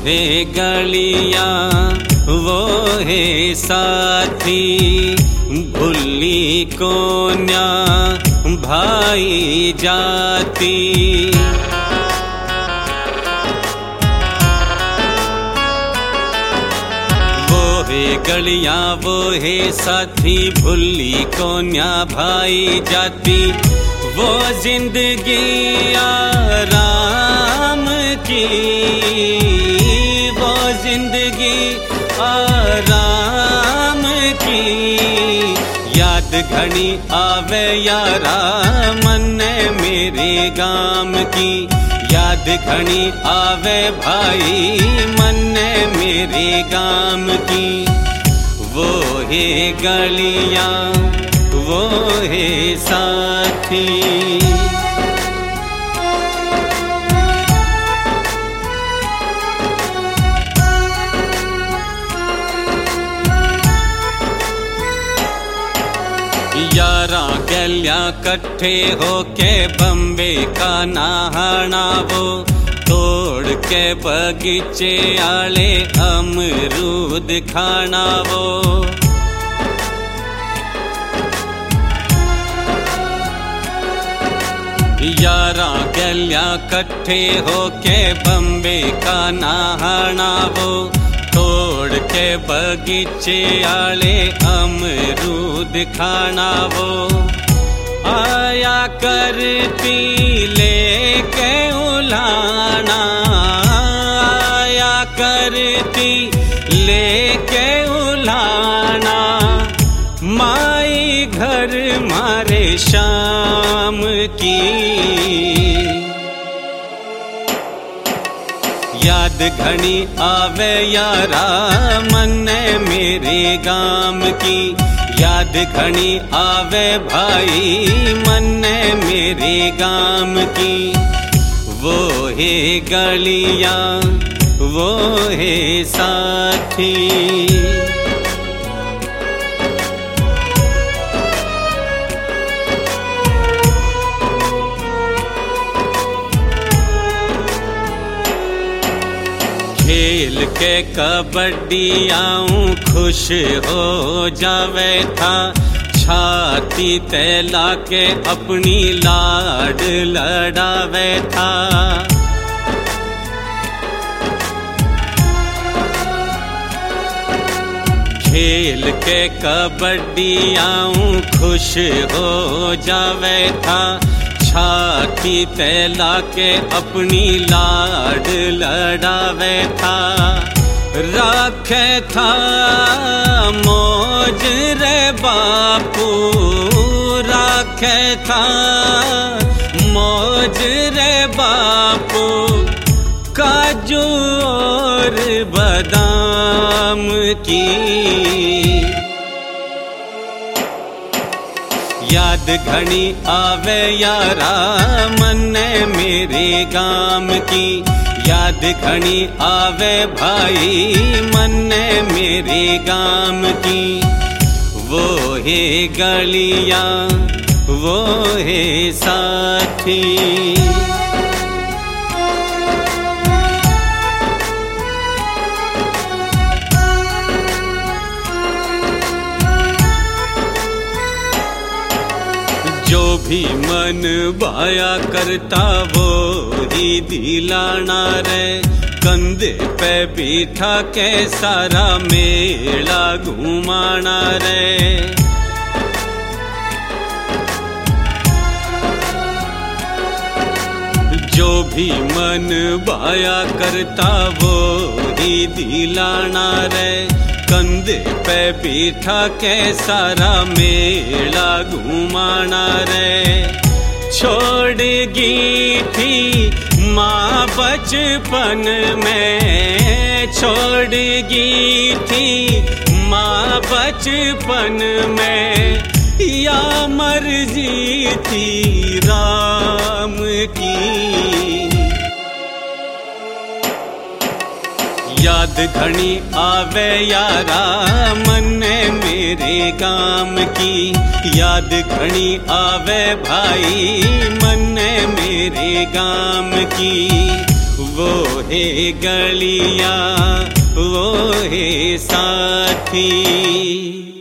है गलियां वो है साथी, भूली कोन्या भाई जाती। वो है गलियां वो है साथी, भूली कोन्या भाई जाती। वो जिंदगी आराम की, वो जिंदगी आराम की। याद घनी आवे यारा मन मेरे गाम की, याद घनी आवे भाई मन मेरे गाम की। वो है गलियां वो है साथी। यारा गलियां कट्ठे होके बम्बे का नहाना वो, तोड़ के बगीचे आले अमरूद खाना वो। यारा गलियां कट्ठे होके बम्बे का नहाना वो, तोड़ के बगीचे आले अमरूद खाना वो। आया करती लेके उलाना, आया करती लेके उलाना। माई घर मारे शाम की, याद घनी आवे यारा मन मेरे गाम की। याद घनी आवे भाई मन मेरे गाम की। वो है गलियां वो है साथी। खेल के कबड्डी आऊं खुश हो जावे था, छाती तैला के अपनी लाड लड़ावे था। खेल के कबड्डी आऊं खुश हो जावे था, छाती तैला के अपनी लाड लड़ावे था। राखे था मौज रे बापू, राखे था मौज रे बापू। काजू और बादाम की, याद घनी आवे यारा मन मेरे गाम की। याद घनी आवे भाई मन मेरे गाम की। वो है गलियां वो है साथी। जो भी मन भाया करता वो ही दिलाना रे, कंधे पे बिठा के सारा मेला घुमाना रे। जो भी मन भाया करता वो ही दिलाना रे, कंधे पे बिठा के सारा मेला घुमाना रे। छोड़गी थी माँ बचपन में, छोड़गी थी माँ बचपन में। या मर्जी थी राम की, याद घनी आवे यारा मन मेरे गाम की। याद घनी आवे भाई मन मेरे गाम की। वो है गलियां, वो है साथी।